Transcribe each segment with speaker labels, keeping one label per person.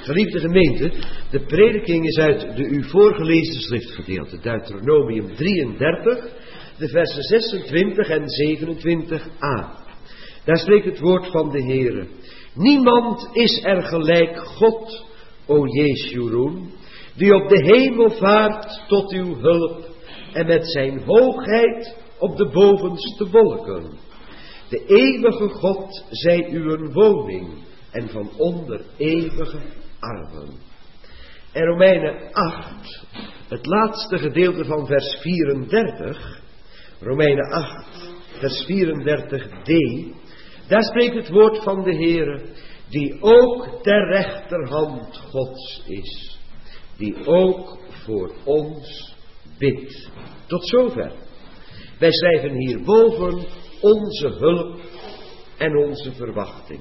Speaker 1: Geliefde gemeente, de prediking is uit de u voorgelezen schriftgedeelte, Deuteronomium 33, de versen 26 en 27a. Daar spreekt het woord van de Heere. Niemand is er gelijk God, o Jeshurun, die op de hemel vaart tot uw hulp en met zijn hoogheid op de bovenste wolken. De eeuwige God zij uw woning en van onder eeuwige armen. En Romeinen 8, het laatste gedeelte van vers 34, Romeinen 8, vers 34d, daar spreekt het woord van de Heere, die ook ter rechterhand Gods is, die ook voor ons bidt. Tot zover. Wij schrijven hierboven onze hulp en onze verwachting.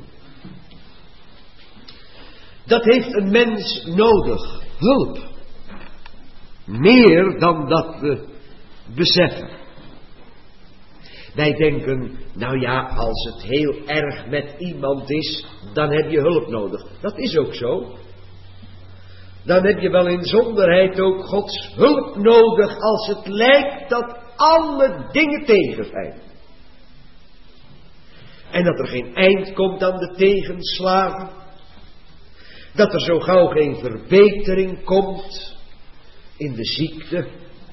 Speaker 1: Dat heeft een mens nodig, hulp. Meer dan dat we beseffen. Wij denken, nou ja, als het heel erg met iemand is, dan heb je hulp nodig. Dat is ook zo. Dan heb je wel in zonderheid ook Gods hulp nodig als het lijkt dat alle dingen tegen zijn. En dat er geen eind komt aan de tegenslagen. Dat er zo gauw geen verbetering komt in de ziekte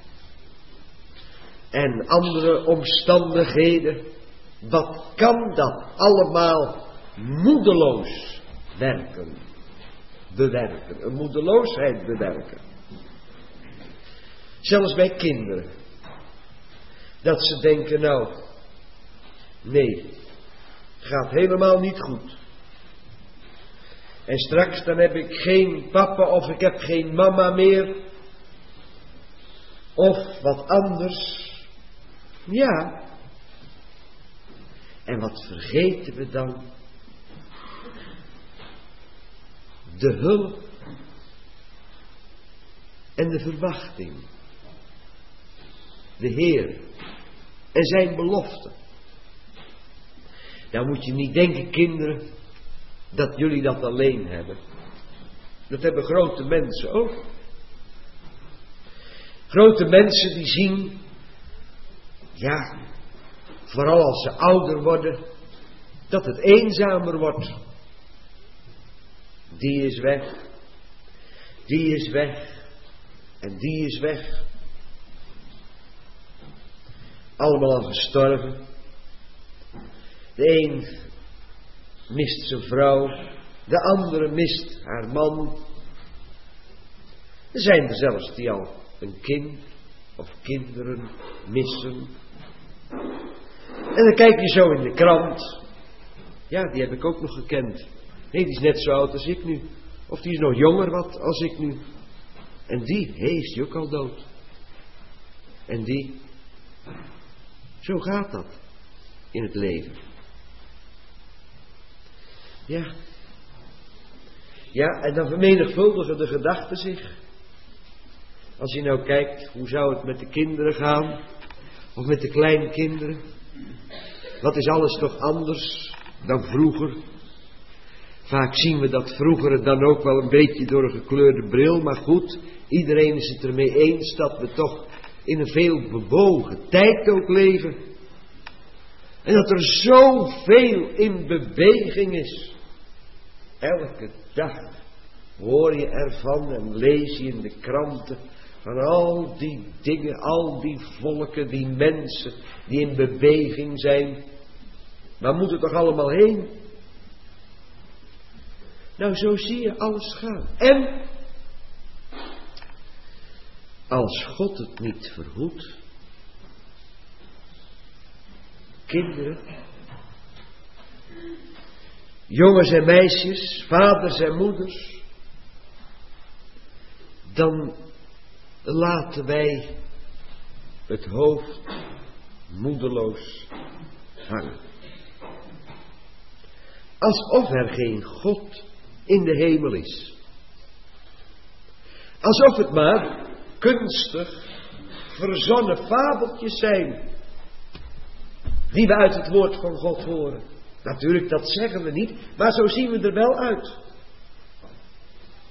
Speaker 1: en andere omstandigheden. Wat kan dat allemaal moedeloos bewerken, een moedeloosheid bewerken. Zelfs bij kinderen. Dat ze denken, nou, nee, gaat helemaal niet goed. En straks dan heb ik geen papa of ik heb geen mama meer. Of wat anders. Ja. En wat vergeten we dan? De hulp en de verwachting. De Heer en zijn belofte. Nou moet je niet denken, kinderen, dat jullie dat alleen hebben. Dat hebben grote mensen ook. Grote mensen die zien, ja, vooral als ze ouder worden, dat het eenzamer wordt. Die is weg. Die is weg. En die is weg. Allemaal al gestorven. De een mist zijn vrouw. De andere mist haar man. Er zijn er zelfs die al een kind of kinderen missen. En dan kijk je zo in de krant. Ja, die heb ik ook nog gekend. Nee, die is net zo oud als ik nu. Of die is nog jonger wat als ik nu. En die, is die ook al dood. En die. Zo gaat dat in het leven. Ja. Ja, en dan vermenigvuldigen de gedachten zich. Als je nou kijkt, hoe zou het met de kinderen gaan? Of met de kleinkinderen? Wat is alles toch anders dan vroeger? Vaak zien we dat vroeger dan ook wel een beetje door een gekleurde bril. Maar goed, iedereen is het ermee eens dat we toch in een veel bewogen tijd ook leven. En dat er zoveel in beweging is. Elke dag hoor je ervan en lees je in de kranten van al die dingen, al die volken, die mensen die in beweging zijn. Waar moet het toch allemaal heen? Nou, zo zie je alles gaan. En als God het niet verhoedt, kinderen, jongens en meisjes, vaders en moeders, dan laten wij het hoofd moedeloos hangen. Alsof er geen God in de hemel is. Alsof het maar kunstig verzonnen fabeltjes zijn die we uit het woord van God horen. Natuurlijk, dat zeggen we niet, maar zo zien we er wel uit.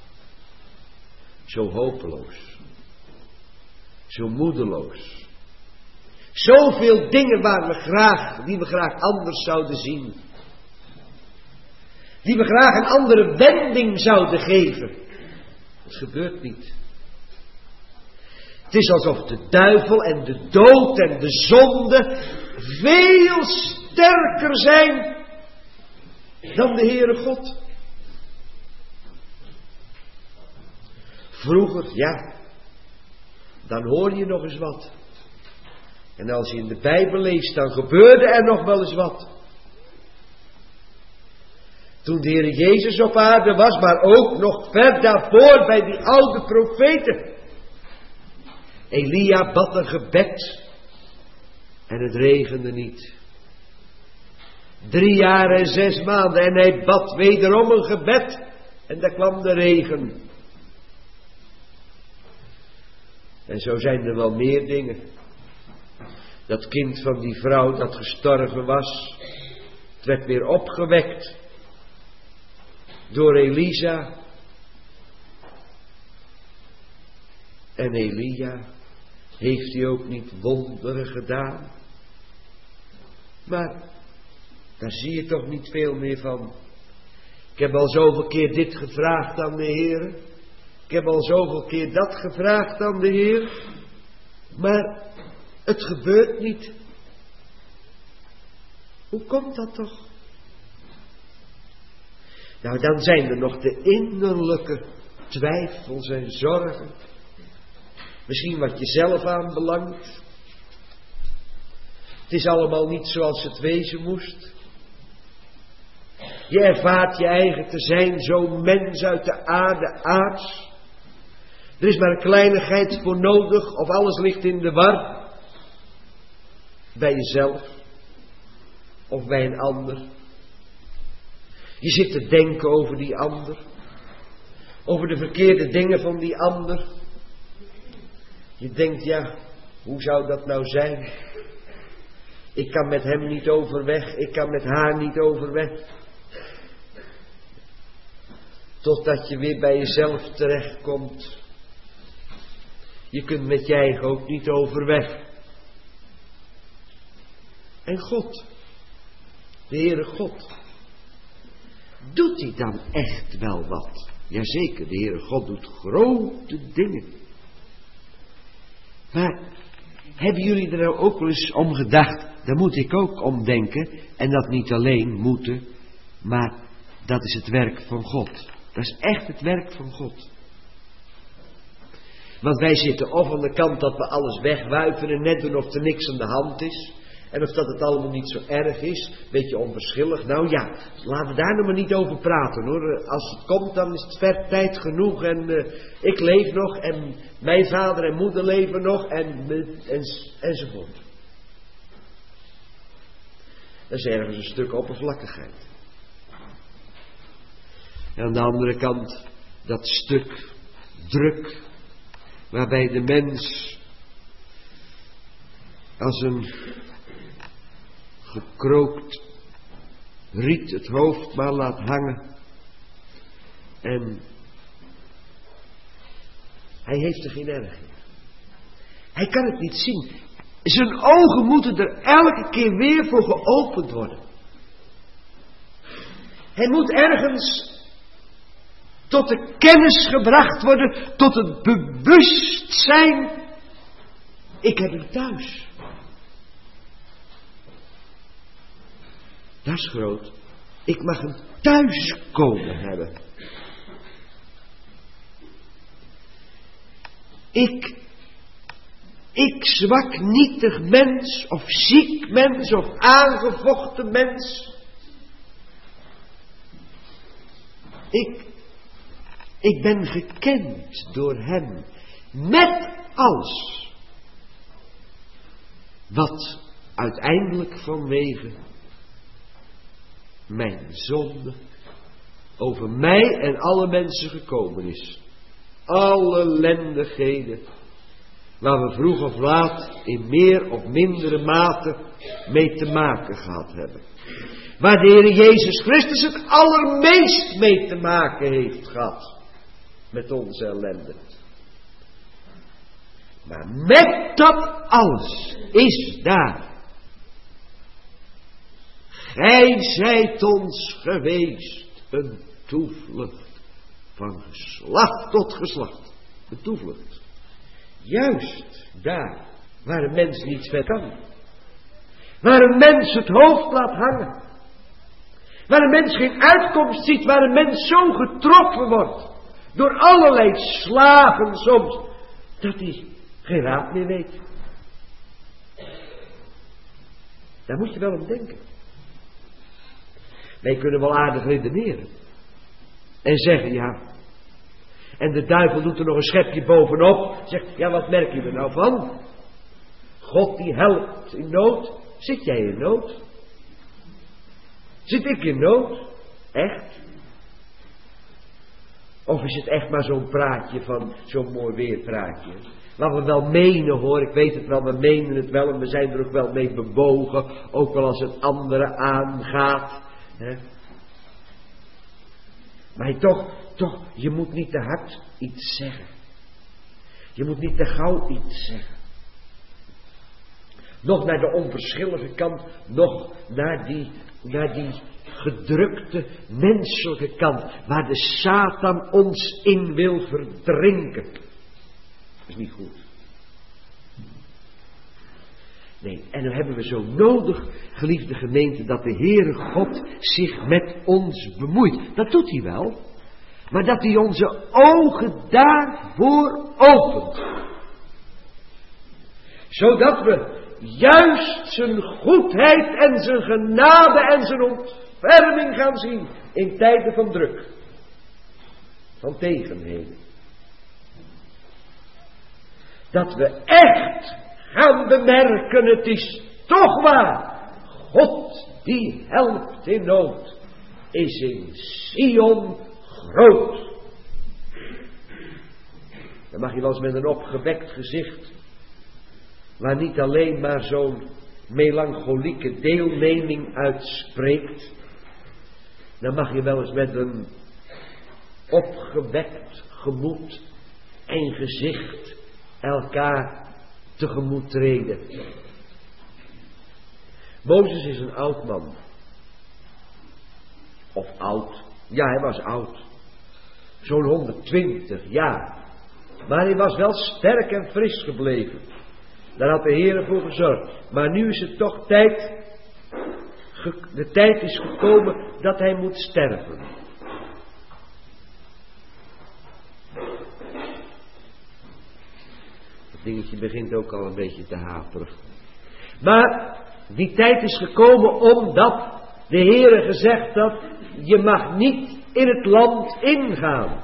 Speaker 1: Zo hopeloos. Zo moedeloos. Zoveel dingen die we graag anders zouden zien. Die we graag een andere wending zouden geven. Dat gebeurt niet. Het is alsof de duivel en de dood en de zonde veel sterker zijn dan de Heere God. Vroeger, ja, dan hoor je nog eens wat. En als je in de Bijbel leest, dan gebeurde er nog wel eens wat. Toen de Heer Jezus op aarde was, maar ook nog ver daarvoor bij die oude profeten. Elia bad een gebed en het regende niet. 3 jaar en 6 maanden en hij bad wederom een gebed en daar kwam de regen. En zo zijn er wel meer dingen. Dat kind van die vrouw dat gestorven was, het werd weer opgewekt door Elisa. En Elia, heeft hij ook niet wonderen gedaan? Maar daar zie je toch niet veel meer van. Ik heb al zoveel keer dit gevraagd aan de Heer. Ik heb al zoveel keer dat gevraagd aan de Heer. Maar het gebeurt niet. Hoe komt dat toch? Nou, dan zijn er nog de innerlijke twijfels en zorgen. Misschien wat jezelf aanbelangt. Het is allemaal niet zoals het wezen moest. Je ervaart je eigen te zijn, zo'n mens uit de aarde, aards. Er is maar een kleinigheid voor nodig of alles ligt in de war. Bij jezelf of bij een ander. Je zit te denken over die ander. Over de verkeerde dingen van die ander. Je denkt, ja, hoe zou dat nou zijn? Ik kan met hem niet overweg, ik kan met haar niet overweg. Totdat je weer bij jezelf terechtkomt. Je kunt met je eigen ook niet overweg. En God, de Heere God, doet hij dan echt wel wat? Jazeker, de Heere God doet grote dingen. Maar hebben jullie er nou ook wel eens om gedacht? Daar moet ik ook om denken. En dat niet alleen moeten, maar dat is het werk van God. Dat is echt het werk van God. Want wij zitten of aan de kant dat we alles wegwuiven en net doen of er niks aan de hand is. En of dat het allemaal niet zo erg is. Beetje onverschillig. Nou ja, laten we daar nog maar niet over praten hoor. Als het komt dan is het ver tijd genoeg. En ik leef nog. En mijn vader en moeder leven nog. Enzovoort. Dat is ergens een stuk oppervlakkigheid. En aan de andere kant dat stuk druk. Waarbij de mens als een gekrookt riet het hoofd maar laat hangen. En hij heeft er geen erg in. Hij kan het niet zien. Zijn ogen moeten er elke keer weer voor geopend worden. Hij moet ergens tot de kennis gebracht worden, tot het bewustzijn. Ik heb hem thuis. Dat is groot. Ik mag hem thuis komen hebben. Ik zwak nietig mens, of ziek mens, of aangevochten mens. Ik ben gekend door hem. Met alles. Wat uiteindelijk vanwege mijn zonde over mij en alle mensen gekomen is. Alle ellendigheden waar we vroeg of laat in meer of mindere mate mee te maken gehad hebben. Waar de Heer Jezus Christus het allermeest mee te maken heeft gehad met onze ellende. Maar met dat alles is daar. Gij zijt ons geweest een toevlucht van geslacht tot geslacht. Een toevlucht. Juist daar waar een mens niets meer kan. Waar een mens het hoofd laat hangen. Waar een mens geen uitkomst ziet. Waar een mens zo getroffen wordt. Door allerlei slagen soms. Dat hij geen raad meer weet. Daar moet je wel om denken. Wij kunnen wel aardig redeneren. En zeggen ja. En de duivel doet er nog een schepje bovenop. Zegt ja, wat merk je er nou van? God die helpt in nood. Zit jij in nood? Zit ik in nood? Echt? Of is het echt maar zo'n praatje van zo'n mooi weerpraatje? Wat we wel menen hoor, ik weet het wel, we menen het wel en we zijn er ook wel mee bewogen. Ook wel als het anderen aangaat. Hè? Maar toch, je moet niet te hard iets zeggen. Je moet niet te gauw iets zeggen. Nog naar de onverschillige kant, nog naar die gedrukte menselijke kant, waar de Satan ons in wil verdrinken. Dat is niet goed. Nee, en dan hebben we zo nodig, geliefde gemeente, dat de Heere God zich met ons bemoeit. Dat doet hij wel, maar dat hij onze ogen daarvoor opent. Zodat we juist zijn goedheid en zijn genade en zijn ontferming gaan zien in tijden van druk, van tegenheden. Dat we echt gaan bemerken, het is toch waar, God die helpt in nood, is in Sion groot. Dan mag je wel eens met een opgewekt gezicht, waar niet alleen maar zo'n melancholieke deelneming uitspreekt, dan mag je wel eens met een opgewekt gemoed en gezicht elkaar tegemoet treden. Mozes is een oud man. Of oud. Ja, hij was oud. Zo'n 120 jaar. Maar hij was wel sterk en fris gebleven. Daar had de Heer voor gezorgd. Maar nu is het toch tijd. De tijd is gekomen dat hij moet sterven. Dat dingetje begint ook al een beetje te haperen. Maar die tijd is gekomen omdat de Heer gezegd had, je mag niet in het land ingaan.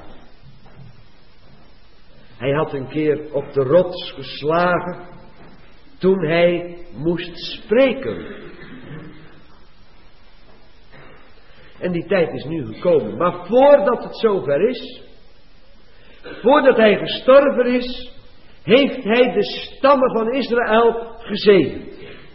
Speaker 1: Hij had een keer op de rots geslagen toen hij moest spreken. En die tijd is nu gekomen. Maar voordat het zover is, voordat hij gestorven is, heeft hij de stammen van Israël gezegend.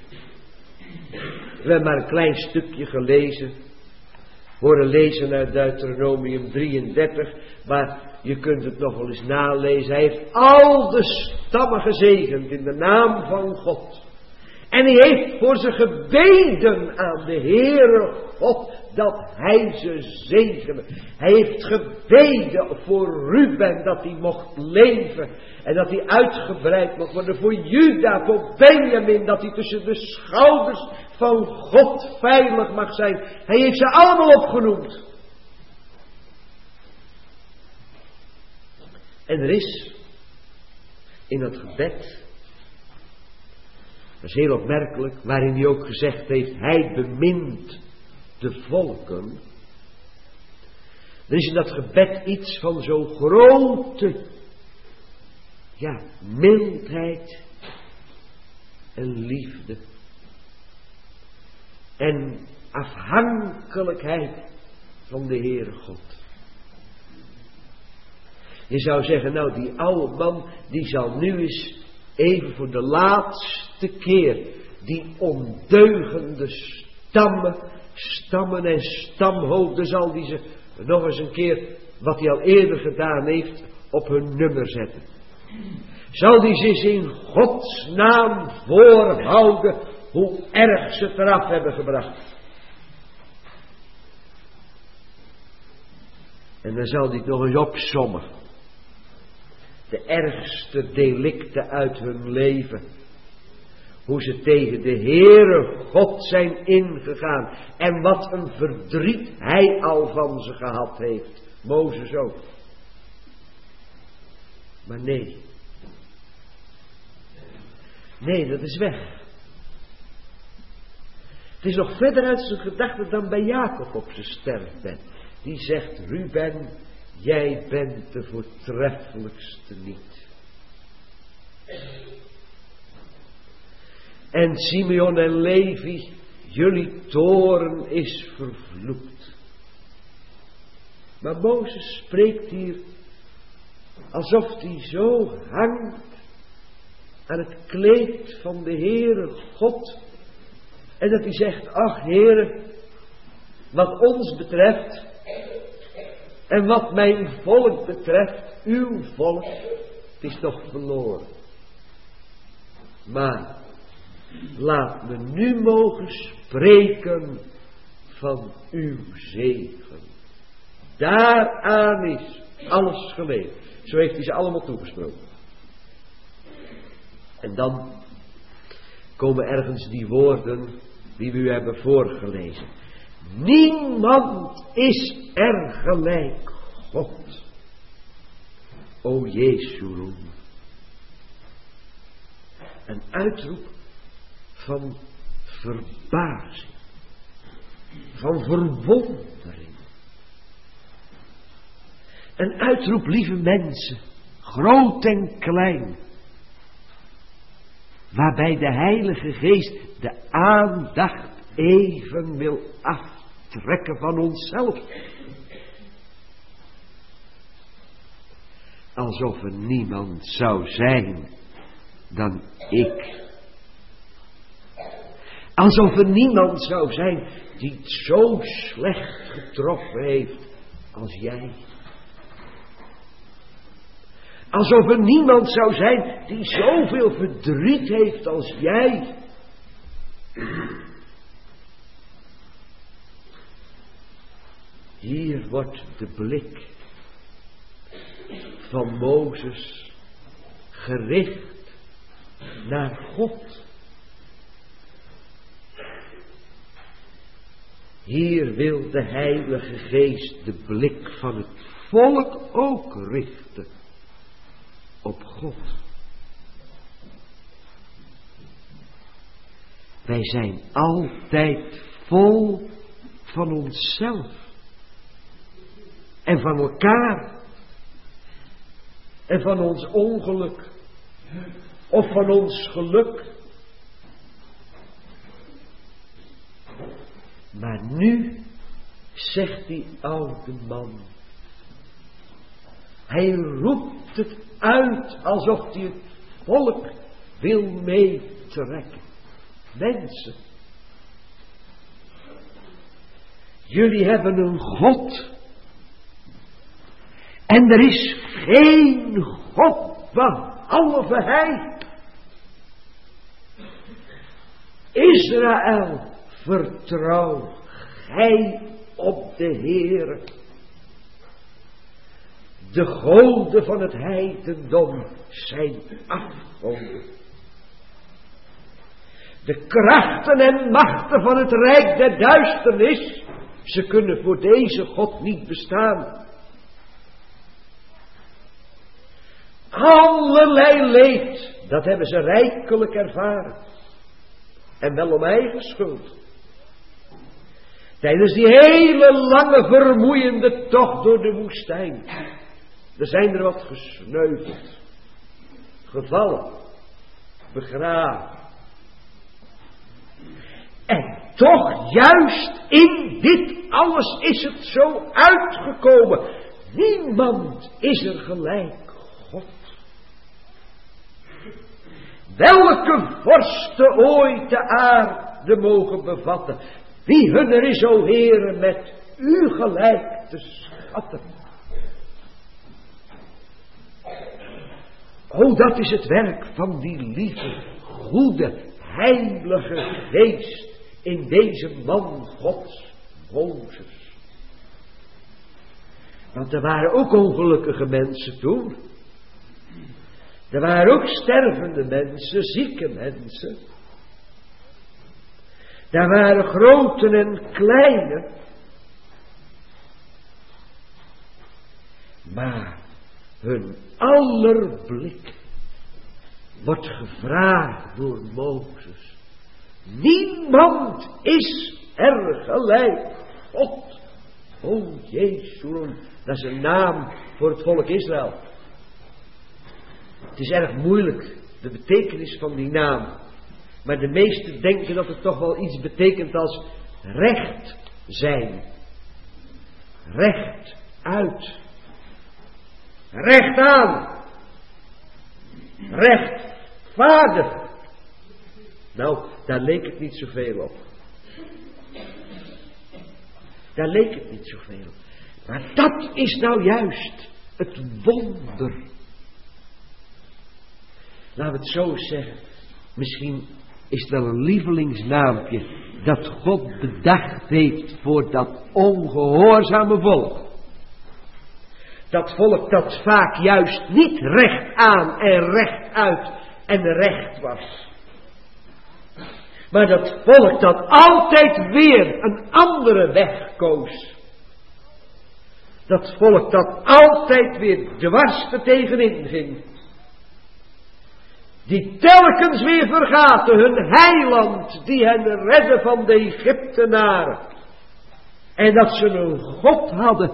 Speaker 1: We hebben maar een klein stukje gelezen. Horen lezen uit Deuteronomium 33. Maar je kunt het nog wel eens nalezen. Hij heeft al de stammen gezegend in de naam van God. En hij heeft voor ze gebeden aan de Heere God dat hij ze zegene. Hij heeft gebeden voor Ruben dat hij mocht leven. En dat hij uitgebreid mocht worden voor Juda, voor Benjamin. Dat hij tussen de schouders van God veilig mag zijn. Hij heeft ze allemaal opgenoemd. En er is in het gebed, dat is heel opmerkelijk, waarin hij ook gezegd heeft, hij bemint de volken. Er is in dat gebed iets van zo'n grote, mildheid en liefde. En afhankelijkheid van de Heere God. Je zou zeggen, nou die oude man, die zal nu eens even voor de laatste keer die ondeugende stammen en stamhoofden, zal die ze nog eens een keer, wat hij al eerder gedaan heeft, op hun nummer zetten. Zal die zich in Gods naam voorhouden hoe erg ze het eraf hebben gebracht. En dan zal hij het nog eens opsommen. De ergste delicten uit hun leven. Hoe ze tegen de Heere God zijn ingegaan. En wat een verdriet hij al van ze gehad heeft. Mozes ook. Maar nee. Nee, dat is weg. Het is nog verder uit zijn gedachten dan bij Jacob op zijn sterfbed. Die zegt, Ruben, jij bent de voortreffelijkste niet. En Simeon en Levi, jullie toren is vervloekt. Maar Mozes spreekt hier alsof hij zo hangt aan het kleed van de Heere God. En dat hij zegt, ach Heere, wat ons betreft en wat mijn volk betreft, uw volk, het is toch verloren. Maar laat me nu mogen spreken van uw zegen. Daaraan is alles gelegen. Zo heeft hij ze allemaal toegesproken. En dan komen ergens die woorden die we u hebben voorgelezen. Niemand is er gelijk God. O Jezus. Een uitroep van verbazing. Van verwondering. Een uitroep, lieve mensen. Groot en klein. Waarbij de Heilige Geest de aandacht even wil aftrekken van onszelf. Alsof er niemand zou zijn dan ik. Alsof er niemand zou zijn die het zo slecht getroffen heeft als jij. Alsof er niemand zou zijn die zoveel verdriet heeft als jij. Hier wordt de blik van Mozes gericht naar God. Hier wil de Heilige Geest de blik van het volk ook richten op God. Wij zijn altijd vol van onszelf en van elkaar en van ons ongeluk of van ons geluk. Maar nu zegt die oude man, hij roept het uit alsof hij het volk wil meetrekken. Mensen, jullie hebben een God. En er is geen God behalve Hij. Israël, vertrouw gij op de Heere. De goden van het heidendom zijn afgoden. De krachten en machten van het rijk der duisternis, ze kunnen voor deze God niet bestaan. Allerlei leed, dat hebben ze rijkelijk ervaren. En wel om eigen schuld. Tijdens die hele lange vermoeiende tocht door de woestijn. Er zijn er wat gesneuveld. Gevallen. Begraven. En toch juist in dit alles is het zo uitgekomen. Niemand is er gelijk God. Welke vorsten ooit de aarde mogen bevatten. Wie hunner is, o Heere, met u gelijk te schatten. Oh, dat is het werk van die lieve, goede, heilige geest in deze man Gods, Mozes. Want er waren ook ongelukkige mensen toen. Er waren ook stervende mensen, zieke mensen. Daar waren grote en kleine. Maar hun aller blik wordt gevraagd door Mozes. Niemand is er gelijk God. O Jezus, dat is een naam voor het volk Israël. Het is erg moeilijk, de betekenis van die naam. Maar de meesten denken dat het toch wel iets betekent als recht zijn. Recht uit. Recht aan. Rechtvaardig. Nou, daar leek het niet zoveel op. Daar leek het niet zoveel op. Maar dat is nou juist het wonder. Laten we het zo zeggen. Misschien is het wel een lievelingsnaampje dat God bedacht heeft voor dat ongehoorzame volk. Dat volk dat vaak juist niet recht aan en recht uit en recht was. Maar dat volk dat altijd weer een andere weg koos. Dat volk dat altijd weer dwars er tegenin ging. Die telkens weer vergaten hun heiland die hen redde van de Egyptenaren. En dat ze een God hadden.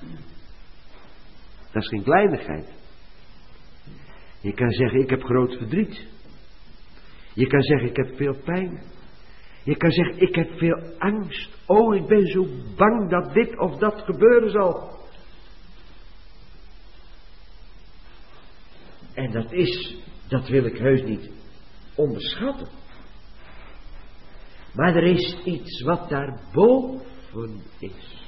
Speaker 1: Dat is geen kleinigheid. Je kan zeggen ik heb groot verdriet. Je kan zeggen ik heb veel pijn. Je kan zeggen ik heb veel angst. Oh, ik ben zo bang dat dit of dat gebeuren zal. En dat wil ik heus niet onderschatten. Maar er is iets wat daarboven is.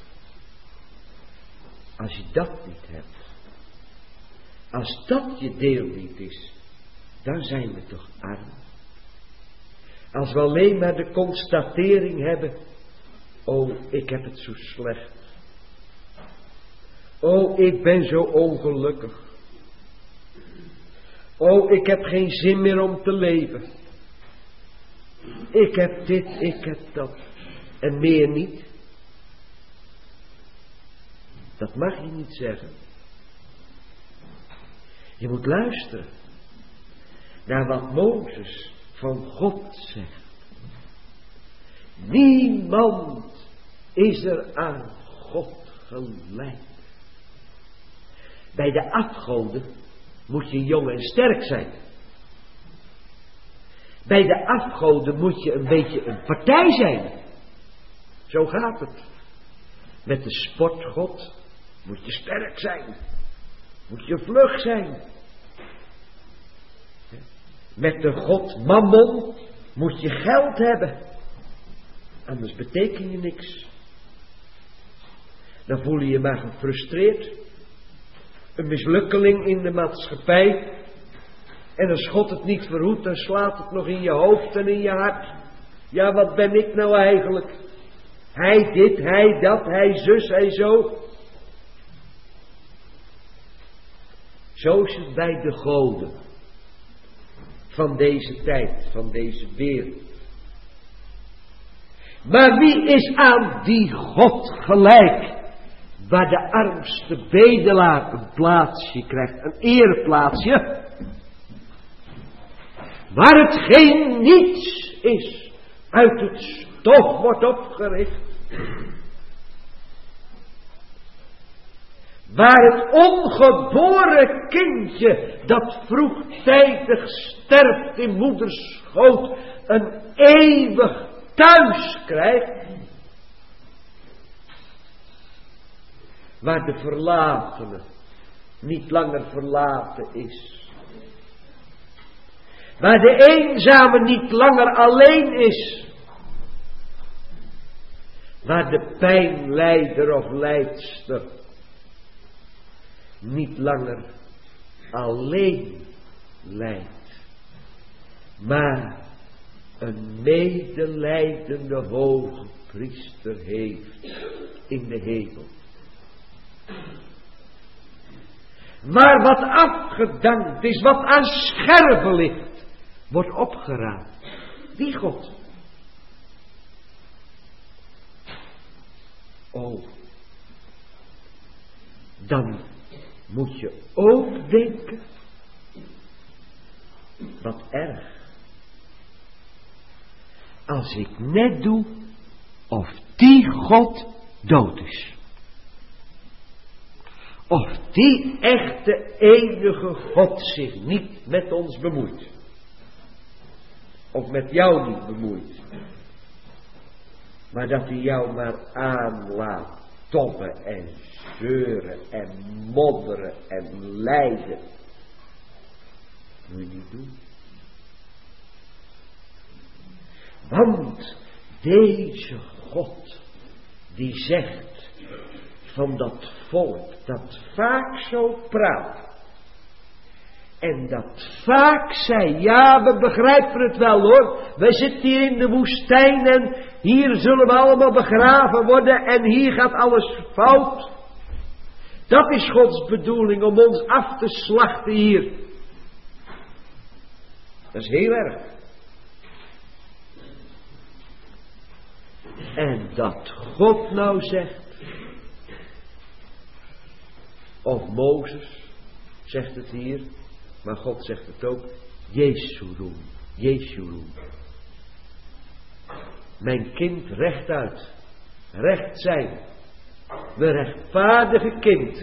Speaker 1: Als je dat niet hebt. Als dat je deel niet is. Dan zijn we toch arm. Als we alleen maar de constatering hebben. Oh, ik heb het zo slecht. Oh, ik ben zo ongelukkig. Oh, ik heb geen zin meer om te leven. Ik heb dit, ik heb dat. En meer niet. Dat mag je niet zeggen. Je moet luisteren naar wat Mozes van God zegt. Niemand is er aan God gelijk. Bij de afgoden moet je jong en sterk zijn. Bij de afgoden moet je een beetje een partij zijn. Zo gaat het. Met de sportgod moet je sterk zijn. Moet je vlug zijn. Met de god Mammon moet je geld hebben. Anders beteken je niks. Dan voel je je maar gefrustreerd. Een mislukkeling in de maatschappij. En als God het niet verhoedt, dan slaat het nog in je hoofd en in je hart. Ja, wat ben ik nou eigenlijk? Hij dit, hij dat, hij zus, hij zo. Zo is het bij de goden. Van deze tijd, van deze wereld. Maar wie is aan die God gelijk? Waar de armste bedelaar een plaatsje krijgt, een ereplaatsje. Waar het geen niets is, uit het stof wordt opgericht. Waar het ongeboren kindje dat vroegtijdig sterft in moeders schoot een eeuwig thuis krijgt. Waar de verlatene niet langer verlaten is. Waar de eenzame niet langer alleen is. Waar de pijnlijder of lijdster niet langer alleen lijdt, maar een medelijdende hoge priester heeft in de hemel. Maar wat afgedankt is, wat aan scherven ligt, wordt opgeraapt. Die God. Oh, dan moet je ook denken, wat erg. Als ik net doe of die God dood is. Of die echte enige God zich niet met ons bemoeit. Of met jou niet bemoeit. Maar dat hij jou maar aan laat tobben en zeuren en modderen en lijden. Moet je niet doen. Want deze God die zegt van dat volk dat vaak zo praat. En dat vaak zei, ja, we begrijpen het wel hoor. We zitten hier in de woestijn en hier zullen we allemaal begraven worden en hier gaat alles fout. Dat is Gods bedoeling om ons af te slachten hier. Dat is heel erg. En dat God nou zegt, of Mozes zegt het hier, maar God zegt het ook, Jeshurun, Jeshurun. Mijn kind rechtuit, recht zijn, we rechtvaardige kind.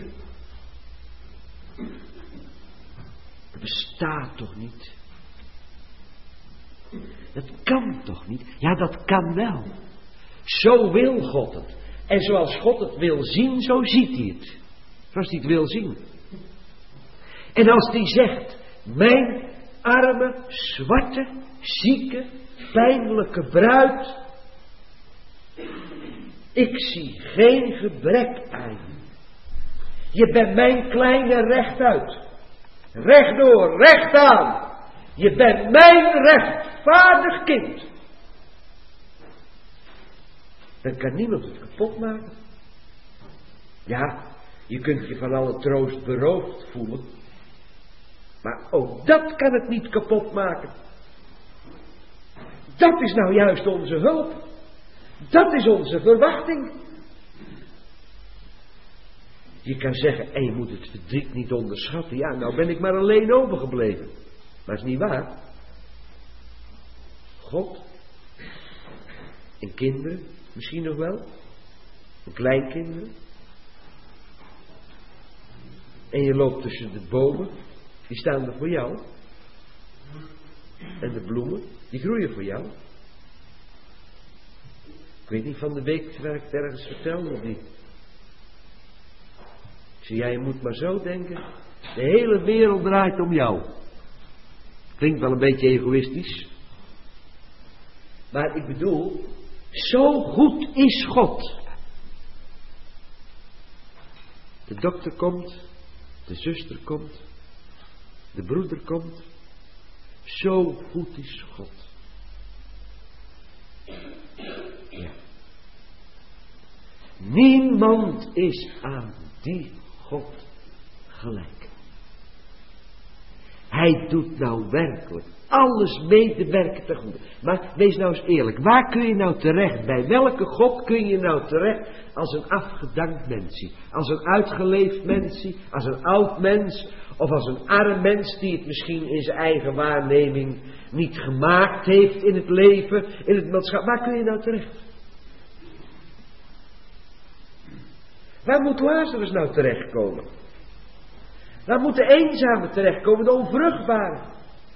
Speaker 1: Dat bestaat toch niet? Dat kan toch niet? Ja, dat kan wel. Zo wil God het. En zoals God het wil zien, zo ziet hij het. Zoals hij het wil zien. En als hij zegt, mijn arme, zwarte, zieke, pijnlijke bruid, ik zie geen gebrek aan je. Je bent mijn kleine rechtuit. Rechtdoor, recht aan. Je bent mijn rechtvaardig kind. Dan kan niemand het kapot maken. Ja, je kunt je van alle troost beroofd voelen. Maar ook dat kan het niet kapot maken. Dat is nou juist onze hulp. Dat is onze verwachting. Je kan zeggen, en je moet het verdriet niet onderschatten. Ja, nou ben ik maar alleen overgebleven. Maar het is niet waar. God. En kinderen, misschien nog wel. En kleinkinderen. En je loopt tussen de bomen. Die staan er voor jou. En de bloemen, die groeien voor jou. Ik weet niet van de week waar ik het ergens vertelde of niet. Ik zei, ja, je moet maar zo denken. De hele wereld draait om jou. Klinkt wel een beetje egoïstisch. Maar ik bedoel, zo goed is God. De dokter komt, de zuster komt, de broeder komt. Zo goed is God. Ja. Niemand is aan die God gelijk. Hij doet nou werkelijk alles medewerken ten goede. Maar wees nou eens eerlijk. Waar kun je nou terecht? Bij welke God kun je nou terecht als een afgedankt mensie? Als een uitgeleefd mensie? Als een oud mens? Of als een arm mens die het misschien in zijn eigen waarneming niet gemaakt heeft in het leven, in het maatschappij? Waar kun je nou terecht? Waar moet Lazarus nou terechtkomen? Waar moet de eenzame terechtkomen, de onvruchtbare?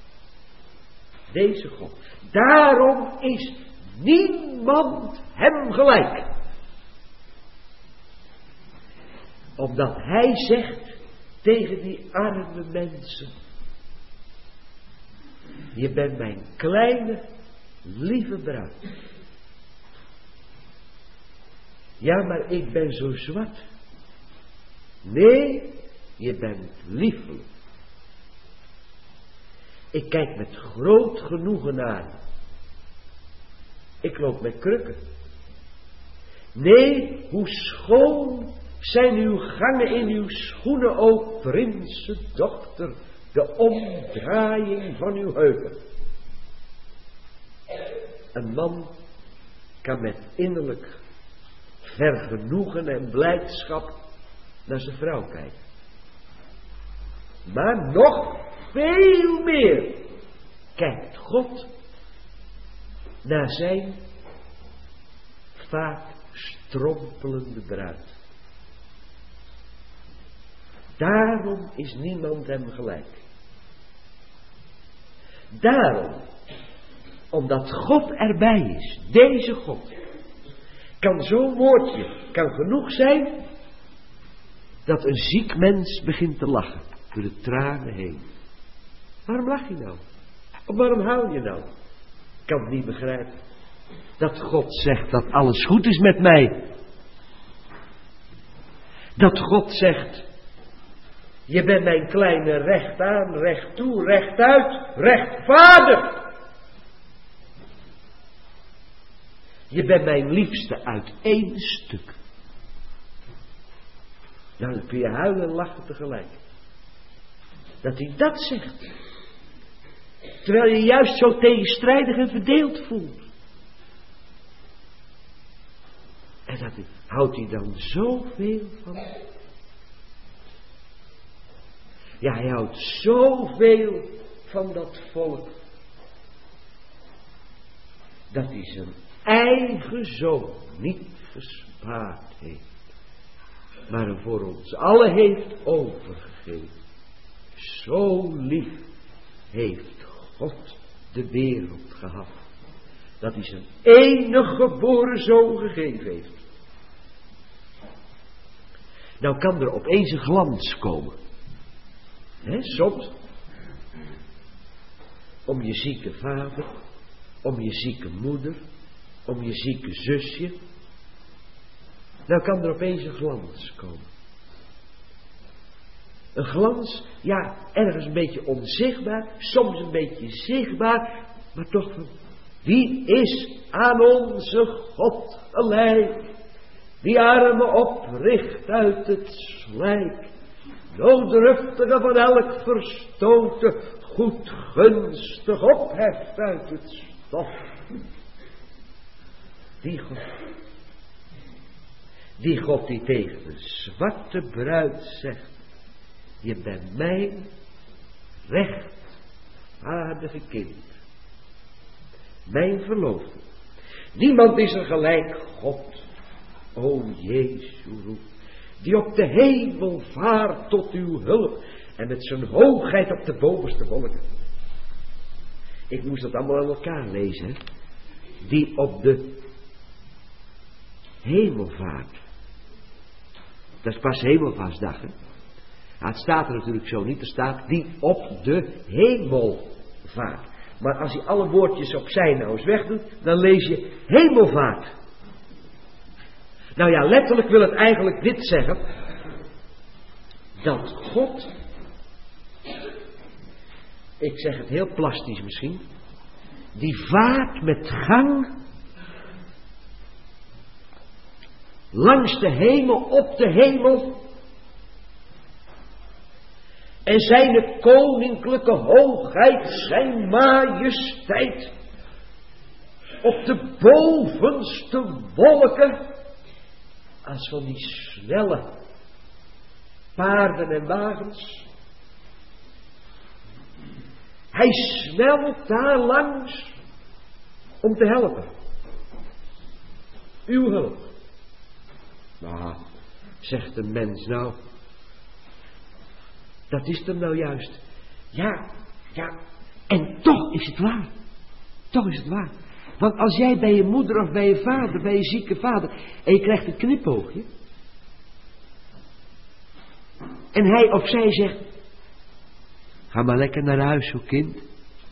Speaker 1: Deze God. Daarom is niemand hem gelijk. Omdat hij zegt tegen die arme mensen: je bent mijn kleine, lieve bruid. Ja, maar ik ben zo zwart. Nee, je bent liefelijk. Ik kijk met groot genoegen naar. Ik loop met krukken. Nee, hoe schoon zijn uw gangen in uw schoenen, o prinsendochter, de omdraaiing van uw heupen. Een man kan met innerlijk vergenoegen en blijdschap naar zijn vrouw kijken. Maar nog veel meer kijkt God naar zijn vaak strompelende bruid. Daarom is niemand hem gelijk. Daarom, omdat God erbij is, deze God, kan zo'n woordje, kan genoeg zijn, dat een ziek mens begint te lachen, door de tranen heen. Waarom lach je nou? Of waarom huil je nou? Ik kan het niet begrijpen. Dat God zegt dat alles goed is met mij. Dat God zegt, je bent mijn kleine recht aan, recht toe, recht uit, rechtvaardig. Je bent mijn liefste uit één stuk. Nou, dan kun je huilen en lachen tegelijk. Dat hij dat zegt. Terwijl je juist zo tegenstrijdig en verdeeld voelt. En dat houdt hij dan zoveel van. Ja, hij houdt zoveel van dat volk. Dat hij zijn eigen zoon niet gespaard heeft. Maar hem voor ons allen heeft overgegeven. Zo lief heeft God de wereld gehad. Dat hij zijn enige geboren zoon gegeven heeft. Nou kan er opeens een glans komen. Soms. Om je zieke vader. Om je zieke moeder. Om je zieke zusje. Nou kan er opeens een glans komen. Een glans, ja, ergens een beetje onzichtbaar, soms een beetje zichtbaar, maar toch van, wie is aan onze God gelijk, die armen opricht uit het slijk, nooddruftige van elk verstoten, goedgunstig opheft uit het stof. Die God die tegen de zwarte bruid zegt, je bent mijn rechtvaardige kind. Mijn verloofde. Niemand is er gelijk God. O Jezus, die op de hemel vaart tot uw hulp. En met zijn hoogheid op de bovenste wolken. Ik moest dat allemaal aan elkaar lezen. Hè? Die op de hemel vaart. Dat is pas hemelvaartsdag. Hè? Nou, het staat er natuurlijk zo niet. Er staat die op de hemel vaart. Maar als je alle woordjes opzij nou eens wegdoet, dan lees je hemelvaart. Nou ja, letterlijk wil het eigenlijk dit zeggen. Dat God, ik zeg het heel plastisch misschien, die vaart met gang langs de hemel, op de hemel. En zijn koninklijke hoogheid, zijn majesteit, op de bovenste wolken, als van die snelle paarden en wagens. Hij snelt daar langs om te helpen. Uw hulp. Nou, zegt een mens nou, dat is hem nou juist. Ja, en toch is het waar. Toch is het waar. Want als jij bij je moeder of bij je vader, bij je zieke vader, en je krijgt een knipoogje, en hij of zij zegt, ga maar lekker naar huis, zo kind.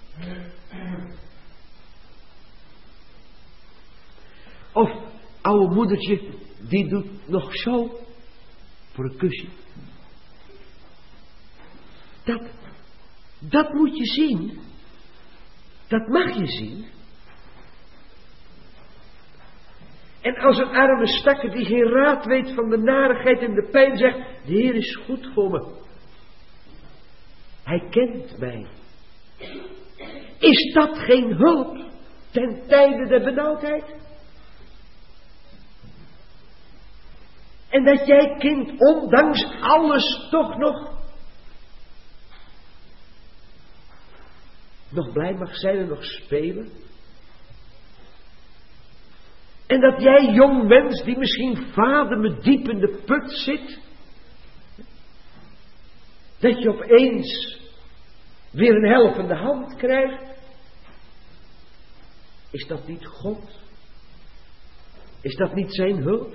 Speaker 1: Of oude moedertje, die doet nog zo voor een kusje. Dat moet je zien. Dat mag je zien. En als een arme stakker die geen raad weet van de narigheid en de pijn zegt, de Heer is goed voor me. Hij kent mij. Is dat geen hulp ten tijde der benauwdheid? En dat jij, kind, ondanks alles toch nog blij mag zijn en nog spelen? En dat jij, jong mens, die misschien vader me diep in de put zit, dat je opeens weer een helpende hand krijgt? Is dat niet God? Is dat niet zijn hulp?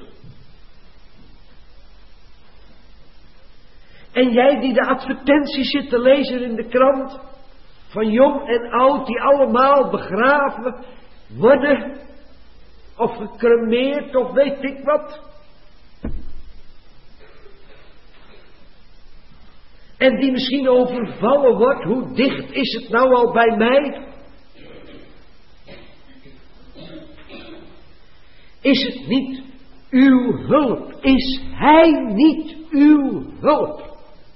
Speaker 1: En jij die de advertenties zit te lezen in de krant, van jong en oud, die allemaal begraven worden, of gecremeerd, of weet ik wat. En die misschien overvallen wordt, hoe dicht is het nou al bij mij? Is het niet uw hulp? Is hij niet uw hulp?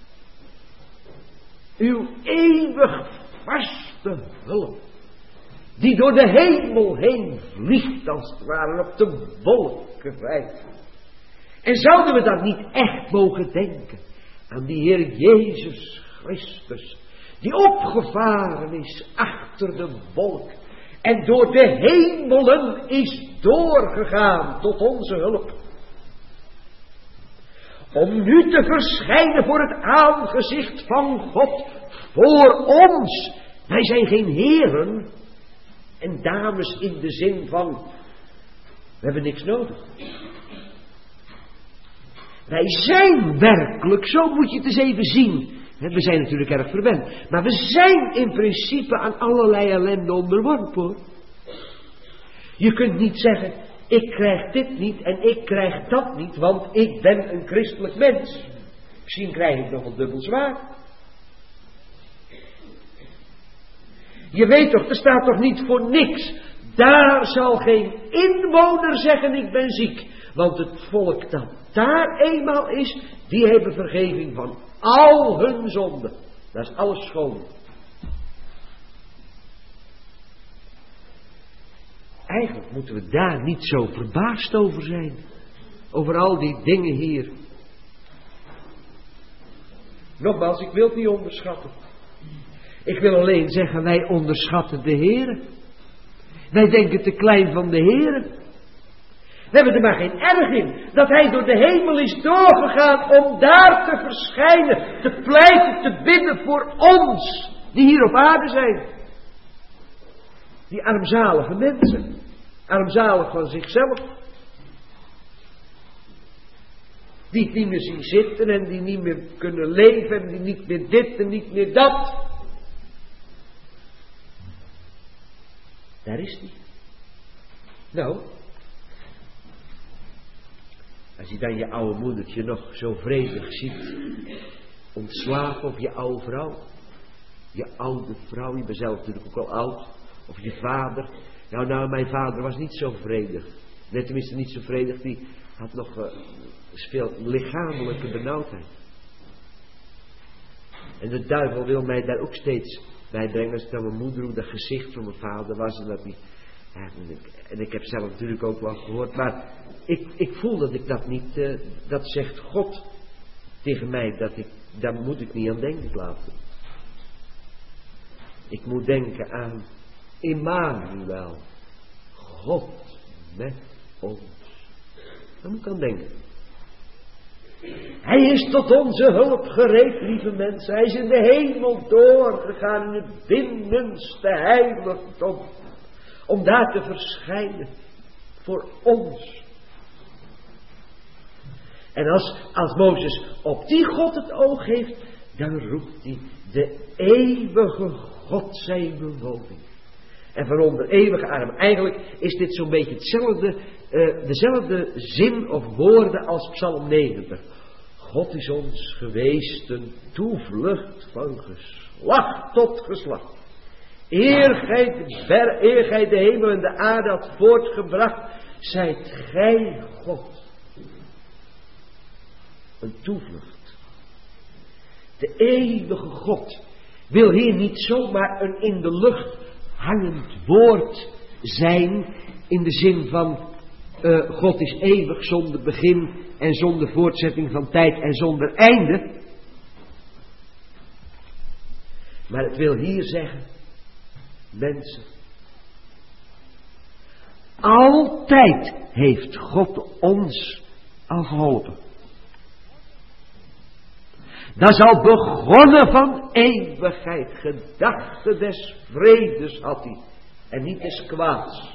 Speaker 1: Uw eeuwig vaste hulp, die door de hemel heen vliegt als het ware op de wolken rijdt. En zouden we dan niet echt mogen denken aan die Heer Jezus Christus, die opgevaren is achter de wolk en door de hemelen is doorgegaan tot onze hulp, om nu te verschijnen voor het aangezicht van God, voor ons. Wij zijn geen heren en dames in de zin van, we hebben niks nodig. Wij zijn werkelijk, zo moet je het eens even zien. We zijn natuurlijk erg verwend, maar we zijn in principe aan allerlei ellende onderworpen, hoor. Je kunt niet zeggen, ik krijg dit niet en ik krijg dat niet, want ik ben een christelijk mens. Misschien krijg ik nog wel dubbel zwaar. Je weet toch, er staat toch niet voor niks, daar zal geen inwoner zeggen ik ben ziek. Want het volk dat daar eenmaal is, die hebben vergeving van al hun zonden. Dat is alles schoon. Eigenlijk moeten we daar niet zo verbaasd over zijn. Over al die dingen hier. Nogmaals, ik wil het niet onderschatten. Ik wil alleen zeggen, wij onderschatten de Heere. Wij denken te klein van de Heere. We hebben er maar geen erg in dat hij door de hemel is doorgegaan om daar te verschijnen, te pleiten, te bidden voor ons die hier op aarde zijn. Die armzalige mensen, armzalig van zichzelf, die het niet meer zien zitten en die niet meer kunnen leven en die niet meer dit en niet meer dat. Daar is hij. Nou, als je dan je oude moedertje nog zo vredig ziet, ontslapen op je oude vrouw, je oude vrouw, je bent zelf natuurlijk ook al oud, of je vader. Nou, mijn vader was niet zo vredig. Net tenminste niet zo vredig, die had nog veel lichamelijke benauwdheid. En de duivel wil mij daar ook steeds bij brengen, als ik dan mijn moeder, hoe dat gezicht van mijn vader was, en dat die... Ja, en ik heb zelf natuurlijk ook wel gehoord, maar ik voel dat ik dat niet, dat zegt God tegen mij, daar moet ik niet aan denken laten. Ik moet denken aan Immanuel, God met ons. Daar moet ik aan denken. Hij is tot onze hulp gereed, lieve mensen. Hij is in de hemel doorgegaan in het binnenste heiligdom, om daar te verschijnen voor ons. En als Mozes op die God het oog heeft, dan roept hij de eeuwige God zijn bewoning. En van onder eeuwige arm. Eigenlijk is dit zo'n beetje dezelfde zin of woorden als Psalm 90. God is ons geweest een toevlucht van geslacht tot geslacht. Eer gij de hemel en de aarde had voortgebracht, zijt gij God. Een toevlucht. De eeuwige God wil hier niet zomaar een in de lucht hangend woord zijn, in de zin van God is eeuwig zonder begin en zonder voortzetting van tijd en zonder einde. Maar het wil hier zeggen, mensen, altijd heeft God ons al geholpen. Dat is al begonnen van eeuwigheid. Gedachte des vredes had hij. En niet des kwaads.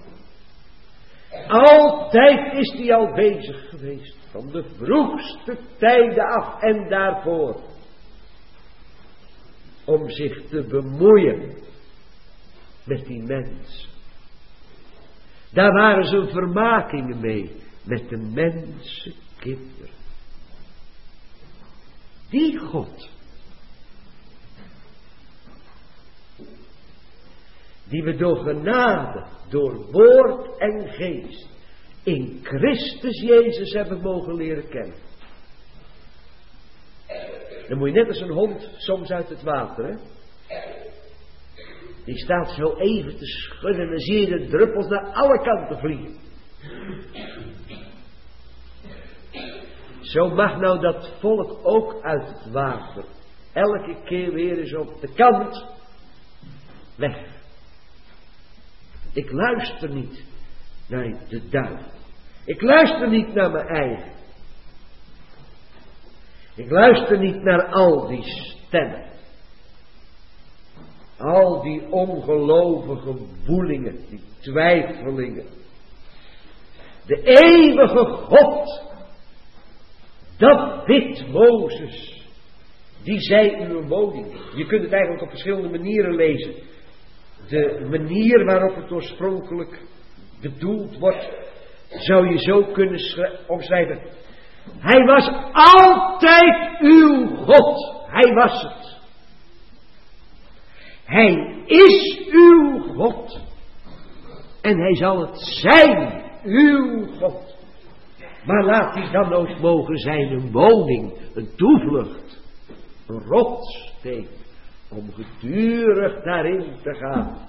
Speaker 1: Altijd is hij al bezig geweest. Van de vroegste tijden af en daarvoor. Om zich te bemoeien met die mens. Daar waren zijn vermakingen mee. Met de mensenkinderen. Die God. Die we door genade, door woord en geest, in Christus Jezus hebben mogen leren kennen. Dan moet je net als een hond soms uit het water, hè. Die staat zo even te schudden en dan zie je de druppels naar alle kanten vliegen. Zo mag nou dat volk ook uit het water elke keer weer eens op de kant weg. Ik luister niet naar de duivel. Ik luister niet naar mijn eigen. Ik luister niet naar al die stemmen. Al die ongelovige woelingen, die twijfelingen. De eeuwige God, dat bidt Mozes, die zei uw woning. Je kunt het eigenlijk op verschillende manieren lezen. De manier waarop het oorspronkelijk bedoeld wordt, zou je zo kunnen omschrijven. Hij was altijd uw God. Hij was het. Hij is uw God. En hij zal het zijn, uw God. Maar laat die dan ook mogen zijn een woning, een toevlucht, een rotssteek, om gedurig daarin te gaan.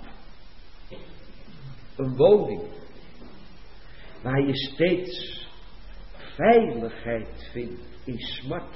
Speaker 1: Een woning, waar je steeds veiligheid vindt in smart.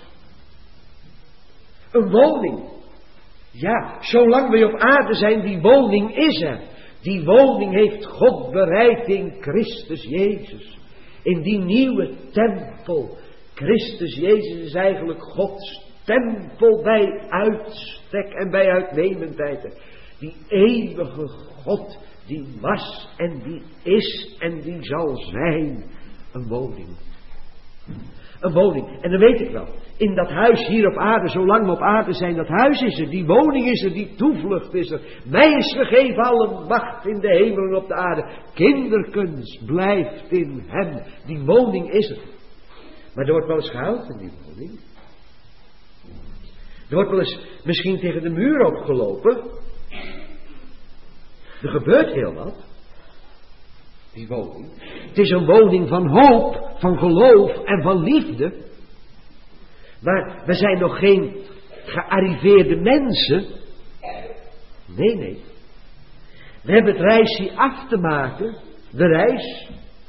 Speaker 1: Een woning, ja, zolang we op aarde zijn, die woning is er. Die woning heeft God bereid in Christus Jezus. In die nieuwe tempel. Christus Jezus is eigenlijk Gods tempel bij uitstek en bij uitnemendheid. Die eeuwige God, die was en die is en die zal zijn. Een woning. Een woning. En dan weet ik wel. In dat huis hier op aarde, zolang we op aarde zijn, dat huis is er. Die woning is er, die toevlucht is er. Mij is gegeven alle macht in de hemel en op de aarde. Kinderkens blijft in hem. Die woning is er. Maar er wordt wel eens gehuild in die woning. Er wordt wel eens misschien tegen de muur opgelopen. Er gebeurt heel wat. Die woning. Het is een woning van hoop, van geloof en van liefde. Maar we zijn nog geen gearriveerde mensen. Nee, nee. We hebben het reisje af te maken. De reis.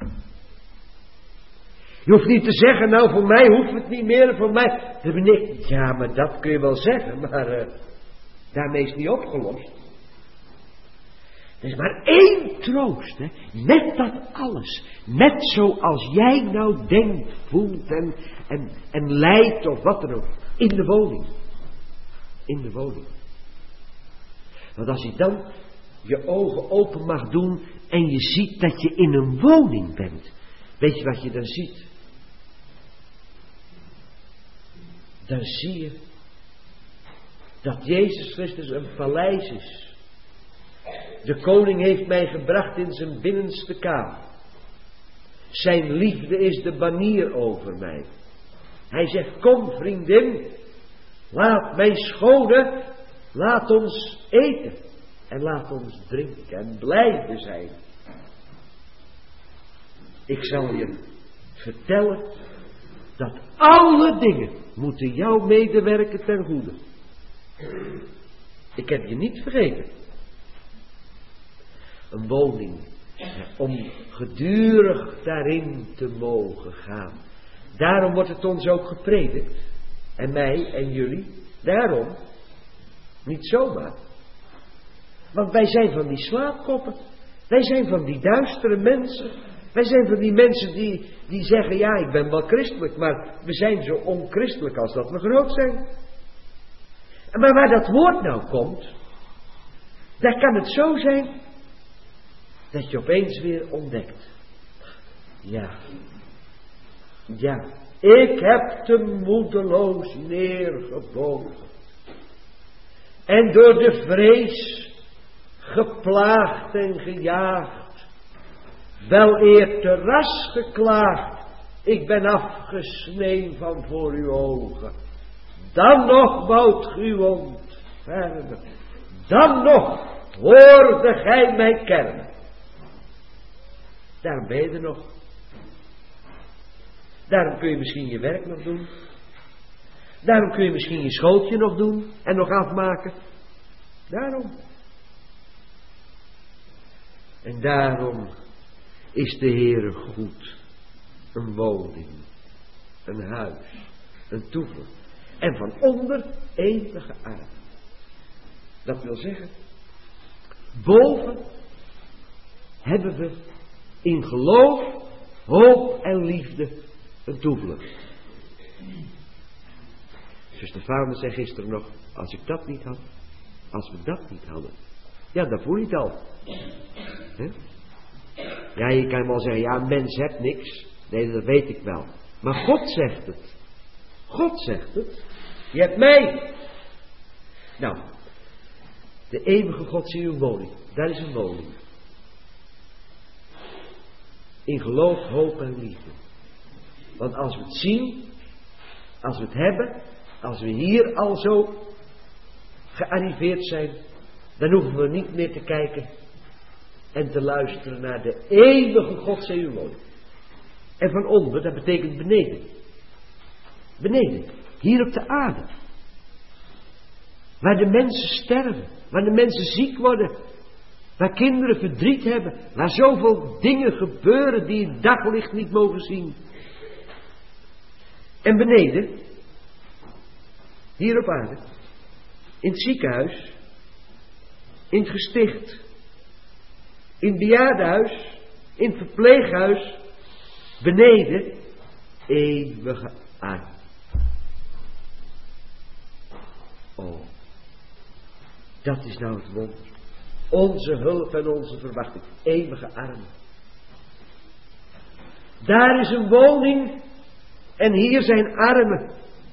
Speaker 1: Je hoeft niet te zeggen, nou voor mij hoeft het niet meer, voor mij. Ja, maar dat kun je wel zeggen, maar daarmee is het niet opgelost. Er is maar één troost, hè? Net dat alles. Net zoals jij nou denkt, voelt en lijdt of wat dan ook. In de woning. In de woning. Want als je dan je ogen open mag doen en je ziet dat je in een woning bent. Weet je wat je dan ziet? Dan zie je dat Jezus Christus een paleis is. De koning heeft mij gebracht in zijn binnenste kamer. Zijn liefde is de banier over mij. Hij zegt, kom vriendin, laat mijn schone, laat ons eten en laat ons drinken en blijde zijn. Ik zal je vertellen dat alle dingen moeten jou medewerken ten goede. Ik heb je niet vergeten. Een woning om gedurig daarin te mogen gaan. Daarom wordt het ons ook gepredikt. En mij en jullie. Daarom. Niet zomaar. Want wij zijn van die slaapkoppen. Wij zijn van die duistere mensen. Wij zijn van die mensen die zeggen, ja, ik ben wel christelijk, maar we zijn zo onchristelijk als dat we groot zijn. Maar waar dat woord nou komt, daar kan het zo zijn dat je opeens weer ontdekt. Ja, ik heb te moedeloos neergebogen en door de vrees geplaagd en gejaagd, wel eer te ras geklaagd, ik ben afgesneden van voor uw ogen. Dan nog woudt u ontfermen, dan nog hoorde gij mij kennen. Daarom ben je er nog. Daarom kun je misschien je werk nog doen. Daarom kun je misschien je schooltje nog doen en nog afmaken. Daarom. En daarom is de Heere goed. Een woning, een huis, een toevlucht. En van onder eeuwige aarde. Dat wil zeggen, boven hebben we in geloof, hoop en liefde een toevlucht. Zuster Faber zei gisteren nog, als ik dat niet had, als we dat niet hadden, ja, dat voel je het al. He? Ja, je kan wel zeggen, ja, een mens hebt niks. Nee, dat weet ik wel. Maar God zegt het. God zegt het. Je hebt mij. Nou, de eeuwige God is uw woning. Dat is een woning. In geloof, hoop en liefde. Want als we het zien, als we het hebben, als we hier al zo gearriveerd zijn, dan hoeven we niet meer te kijken en te luisteren naar de eeuwige God zijn uw woning. En van onder, dat betekent beneden. Beneden, hier op de aarde. Waar de mensen sterven, waar de mensen ziek worden, waar kinderen verdriet hebben, waar zoveel dingen gebeuren die het daglicht niet mogen zien. En beneden, hier op aarde, in het ziekenhuis, in het gesticht, in het bejaardenhuis, in het verpleeghuis, beneden, eeuwige aarde. Oh, dat is nou het wonder. Onze hulp en onze verwachting. Eeuwige armen. Daar is een woning en hier zijn armen.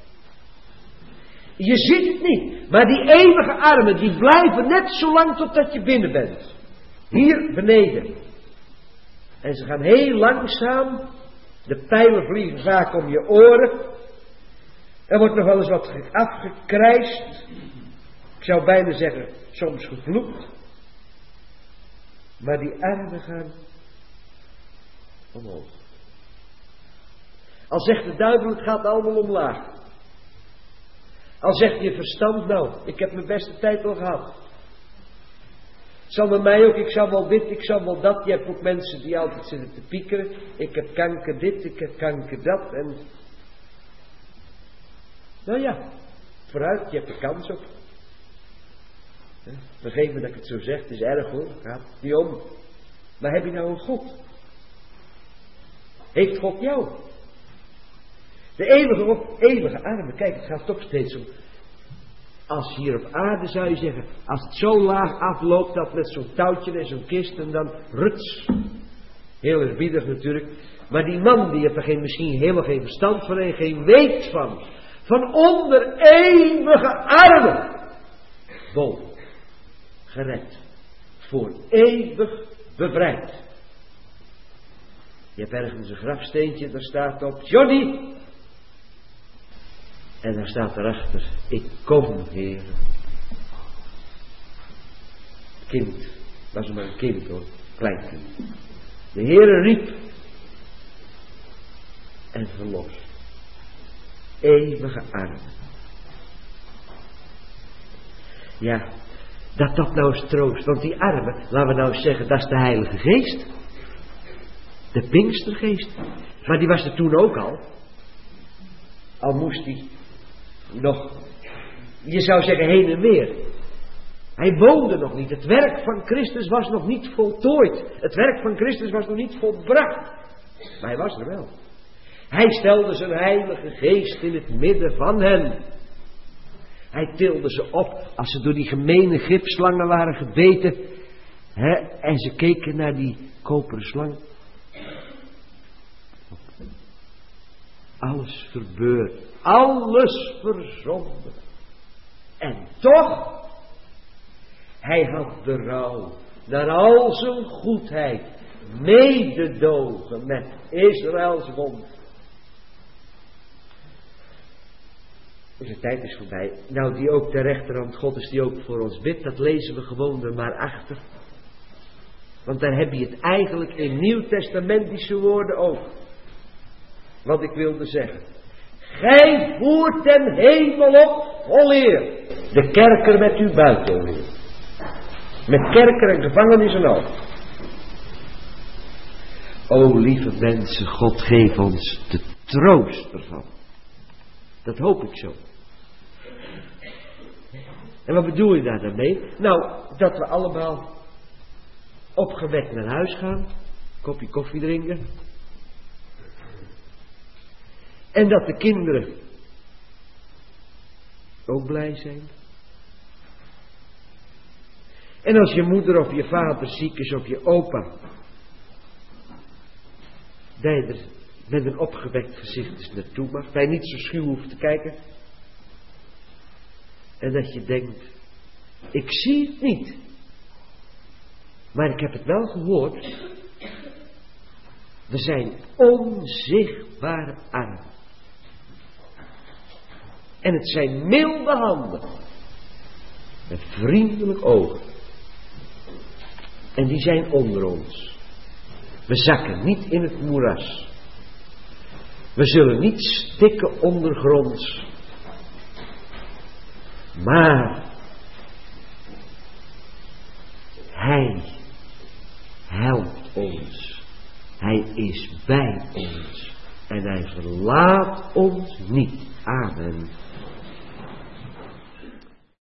Speaker 1: Je ziet het niet, maar die eeuwige armen die blijven net zo lang totdat je binnen bent. Hier beneden. En ze gaan heel langzaam. De pijlen vliegen vaak om je oren. Er wordt nog wel eens wat afgekrijsd. Ik zou bijna zeggen, soms gevloekt. Maar die armen gaan omhoog. Al zegt de duivel, het gaat allemaal omlaag. Al zegt je verstand, nou, ik heb mijn beste tijd al gehad. Het zal met mij ook, ik zal wel dit, ik zal wel dat. Je hebt ook mensen die altijd zitten te piekeren. Ik heb kanker dit, ik heb kanker dat. En nou ja, vooruit, je hebt de kans op. Vergeef me dat ik het zo zeg, het is erg hoor, gaat niet om. Maar heb je nou een God? Heeft God jou? De eeuwige armen, kijk, het gaat toch steeds om. Als hier op aarde zou je zeggen, als het zo laag afloopt, dat met zo'n touwtje en zo'n kist en dan ruts. Heel eerbiedig natuurlijk. Maar die man, die heeft er misschien helemaal geen verstand van en geen weet van. Van onder eeuwige armen. Boven. Gered. Voor eeuwig bevrijd. Je hebt ergens een grafsteentje, daar staat op, Johnny, En dan staat erachter, ik kom, Heer. Kind, was maar een kind hoor, klein kind. De Heere riep en verlost. Eeuwige armen. Ja, dat nou is troost. Want die armen, laten we nou zeggen, dat is de Heilige Geest. De Pinkstergeest. Maar die was er toen ook al. Al moest hij nog, je zou zeggen, heen en weer. Hij woonde nog niet. Het werk van Christus was nog niet voltooid. Het werk van Christus was nog niet volbracht. Maar hij was er wel. Hij stelde zijn Heilige Geest in het midden van hen. Hij tilde ze op als ze door die gemene gifslangen waren gebeten. En ze keken naar die koperen slang. Alles verbeurd. Alles verzonden. En toch, hij had berouw. Naar al zijn goedheid. Mededogen met Israëls wond. Onze tijd is voorbij. Nou, die ook de rechterhand God is, die ook voor ons bidt. Dat lezen we gewoon er maar achter. Want daar heb je het eigenlijk in nieuwtestamentische woorden ook. Wat ik wilde zeggen. Gij voert ten hemel op, vol eer. De kerker met u buiten weer. Met kerker en gevangenis en al. O lieve mensen, God geef ons de troost ervan. Dat hoop ik zo. En wat bedoel je daar dan mee? Nou, dat we allemaal opgewekt naar huis gaan. Kopje koffie drinken. En dat de kinderen ook blij zijn. En als je moeder of je vader ziek is of je opa, dat je er met een opgewekt gezicht eens naartoe mag. Dat je niet zo schuw hoeft te kijken. En dat je denkt, ik zie het niet. Maar ik heb het wel gehoord. Er zijn onzichtbare armen. En het zijn milde handen. Met vriendelijk ogen. En die zijn onder ons. We zakken niet in het moeras. We zullen niet stikken ondergronds. Maar Hij helpt ons. Hij is bij ons. En Hij verlaat ons